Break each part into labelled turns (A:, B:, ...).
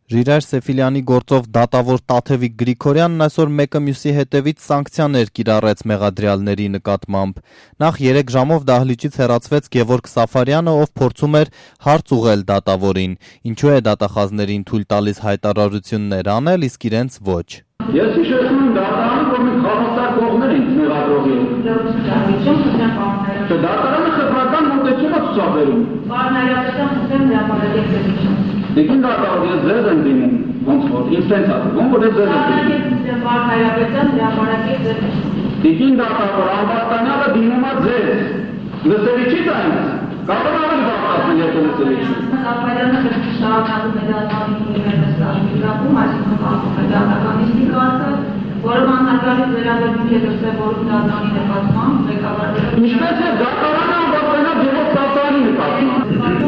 A: Ժիրայր Սեֆիլյանի գործով դատավոր Տաթևիկ Գրիգորյանն այսօր մեկը մյուսի հետևից սանկցիաներ կիրառեց մեղադրյալների նկատմամբ։ Նախ 3 ժամով դահլիճից հեռացվեց Գևորգ Սաֆարյանը, ով փորձում էր հարց ուղղել դատավորին, ինչու է դատախազներին թույլ տալիս հայտարարություններ անել, իսկ իրենց ոչ։
B: Ես հիշեցնում եմ դատարանը, որ մենք հավասար կողմեր ենք մեղադրողի։ Դատարանը խտրական մոտեցում է ցուցաբերում։
C: Բարնայական խնդրեմ հրապարակել
B: Դեկին դատարան ես ձեզ եմ դիմում, ոնց որ, ինձ տենց ասում, որ ես ձեզ եմ դիմում։
C: Բարնայական հրապարակել ձեզ։
B: Դեկին դատարան Ամբարտանյանը դիմում է ձեզ։ Լսելի չի դա ինձ։ Կարող ավելի բան ասել, եթե լսելի չի։
C: Սաֆարյանը շարունակում է դատարանի իրավիճակում, այսինքն պատմում է դատարանիստի կարգը, որը մանրակալից վերաբերվում է դրսևորում դատարանի նկատմամբ, ղեկավարները։
B: Ինչպես է դատարանը Ամբարտանյանը Գևորգ Սաֆարյանի նկատմամբ։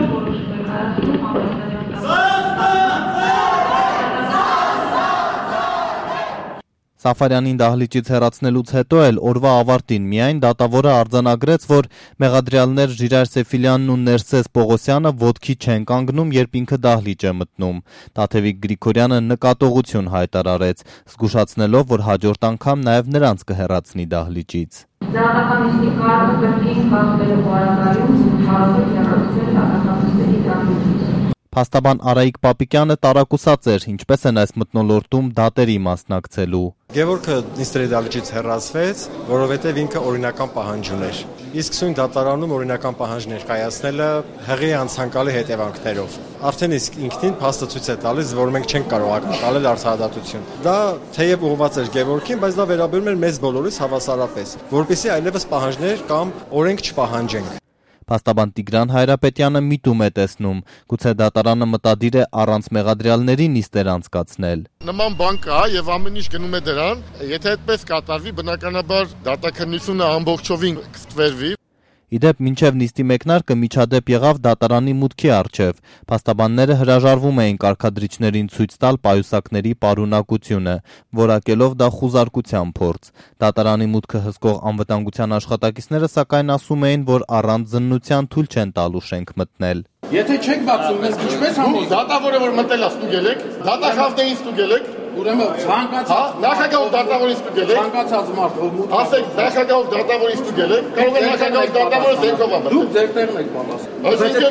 A: Սաֆարյանին դահլիճից հեռացնելուց հետո էլ օրվա ավարտին միայն դատավորը արձանագրեց, որ մեղադրյալներ Ժիրայր Սեֆիլյանն ու Ներսես Պողոսյանը ոտքի չեն կանգնում, երբ ինքը դահլիճ է մտնում։ Տաթևիկ Գրիգորյանը նկատողություն հայտարարեց, զգուշացնելով, որ հաջորդ անգամ նաև նրանց կհեռացնի դահլիճից։
C: Դատականիստի կարգը կրկին խախտելու պարագայում հարցեր հեռացնել դատականիստների դահլիճից։
A: Փաստաբան Արայիկ Պապիկյանը տարակուսած էր, ինչպես են այս մթնոլորտում դատերի մասնակցելու։
D: Գևորգը նիստերի դահլիճից հեռացվեց, որովհետև ինքը օրինական պահանջ ուներ։ Իսկ սույն դատարանում օրինական պահանջ ներկայացնելը հղի անցանկալի հետևանքներով։ Արդեն իսկ ինքնին փաստը ցույց է տալիս, որ մենք չենք կարող ակնկալել արդարադատություն։ Դա թեև ուղղված էր Գևորգին, բայց դա վերաբերում էր մեզ բոլորիս հավասարապես, որպեսզի այլևս պահանջներ կամ օրենք չպահանջենք։
A: Փաստաբան Տիգրան Հայրապետյանը միտում է տեսնում, գուցե դատարանը մտադիր է առանց մեղադրյալների նիստեր անցկացնել։
E: Նման բան կա եւ ամեն ինչ գնում է դրան, եթե այդպես կատարվի, բնականաբար դատաքննությունը ամբողջովին կստվերվի։ Իդեպ մինչև նիստի մեկնարկը միջադեպ եղավ դատարանի մուտքի առջև։ Փաստաբանները հրաժարվում էին կարգադրիչներին ցույց տալ պայուսակների պարունակությունը, որակելով դա խուզարկության փորձ։ Դատարանի մուտքը հսկող անվտանգության աշխատակիցները սակայն ասում էին, որ առանց զննության թույլ չեն տալու շենք մտնել։ Եթե չեք բացում, մեզ ինչպես համոզել։ Դատավորը որ մտել է ստուգել եք, դատախազներին ստուգել եք,
F: ուրեմն ցանկացած
E: նախագահով դատավորին ստուգել եք,
F: ցանկացած մարդ ով մուտք
E: ասեք նախագահով դատավորին ստուգել եք, կարող է նախագահով դատավորը զենքով ամեն։
F: դուք ձերտերն եք բան ասում։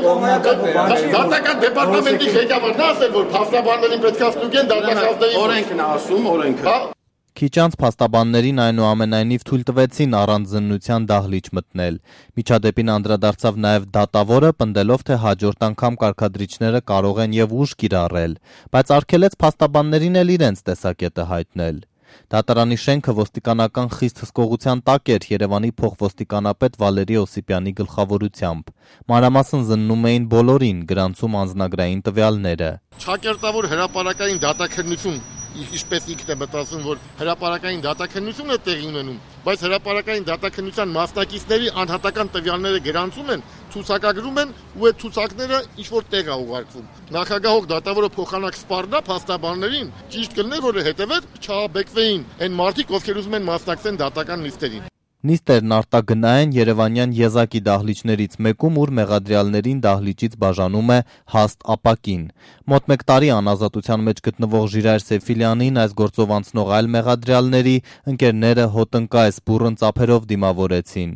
E: Այսինքն դատական դեպարտամենտի ղեկավարն է ասել, որ փաստաբաններին պետք է ստուգեն դատախազների
F: օրենքն է ասում, օրենքը։
A: Քիչ անց փաստաբաններին այնուամենայնիվ թույլ տվեցին առանց զննության դահլիճ մտնել։ Միջադեպին անդրադարձավ նաև դատավորը, պնդելով, թե հաջորդ անգամ կարգադրիչները կարող են եւ ուժ կիրառել, բայց արգելեց փաստաբաններին էլ իրենց տեսակետը հայտնել։ Դատարանի շենքը ոստիկանական խիստ հսկողության տակ էր Երևանի փոխոստիկանապետ Վալերի Օսիպյանի գլխավորությամբ։ Մանրամասն զննում էին բոլորին, գրանցում անձնագրային տվյալները։
E: Չակերտավոր հրապարակային դատաքննություն ինչպես ինքն է մտածում, որ հրապարակային դատաքննություն է տեղի ունենում, բայց հրապարակային դատաքննության մասնակիցների անհատական տվյալները գրանցում են, ցուցակագրում են ու այդ ցուցակները ինչ որ տեղ է ուղարկվում։ Նախագահող դատավորը փոխանակ սպառնա փաստաբաններին, ճիշտ կլներ, որ հետևեր չհաբեկվեին այն մարդիկ, ովքեր ուզում են մասնակցեն դատական նիստերին։
A: Նիստերն արտագնային Երևանյան եզակի դահլիճներից մեկում, ուր մեղադրյալներին դահլիճից բաժանում է հաստ ապակին։ Մոտ 1 տարի անազատության մեջ գտնվող Ժիրայր Սեֆիլյանին այս գործով անցնող այլ մեղադրյալների ընկերները հոտնկայս բուռն ծափերով դիմավորեցին։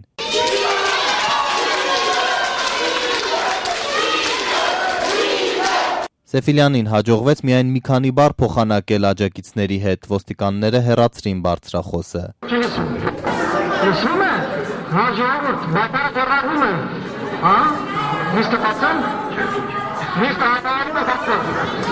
A: Սեֆիլյանին հաջողվեց միայն մի քանի բառ փոխանակել աջակիցների հետ, ոստիկանները հեռացրին բարձրախոսը։
G: Լսում է, հաջորդ բապարը կռաղում է, հա, նիստը բացան, նիստը հայտարարում է բացան։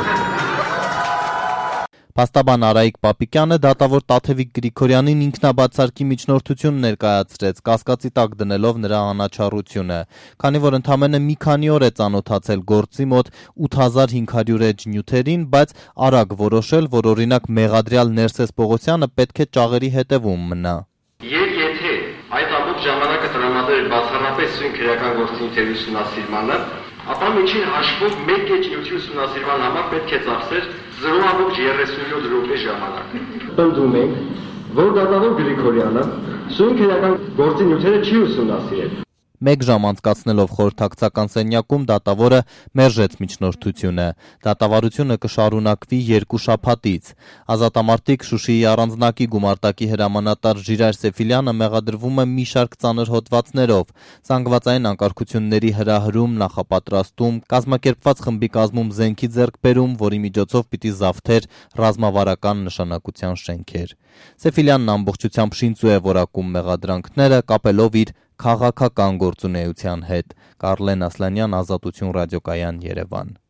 A: Փաստաբան Արայիկ Պապիկյանը դատավոր Տաթևիկ Գրիգորյանին ինքնաբացարկի միջնորդություն ներկայացրեց, կասկածի տակ դնելով նրա անաչառությունը, քանի որ ընդամենը մի քանի օր է ծանոթացել գործի մոտ 8500 էջ նյութերին, բայց արագ որոշել, որ օրինակ մեղադրյալ Ներսես Պողոսյանը պետք է ճաղերի հետևում մնա։
H: Եթե այդ ամբողջ ժամանակը տրամադրել բացառապես սույն քրեական գործունեության ուսումնասիրմանը, ապա միջին հաշվով 1 էջ նյութի ուսումնասիրման համար պետք է ծախսել 0.37 րոպե ժամանակ։
I: Պնդում ենք, որ դատավոր Գրիգորյանը սույն քրեական գործի նյութերը չի ուսումնասիրել։
A: 1 ժամ անցկացնելով խորհրդակցական սենյակում դատավորը մերժեց միջնորդությունը։ Դատավարությունը կշարունակվի 2 շաբաթից։ Ազատամարտիկ Շուշիի առանձնակի գումարտակի հրամանատար Ժիրայր Սեֆիլյանը մեղադրվում է մի շարք ծանր հոդվածներով՝ զանգվածային անկարգությունների հրահրում, նախապատրաստում, կազմակերպված խմբի կազմում զենքի ձեռքբերում, որի միջոցով պիտի զավթեր ռազմավարական նշանակության շենքեր։ Սեֆիլյանն ամբողջությամբ շինծու է որակում մեղադրանքները, կապելով իր քաղաքական գործունեության հետ։ Կարլեն Ասլանյան, Ազատություն ռադիոկայան, Երևան։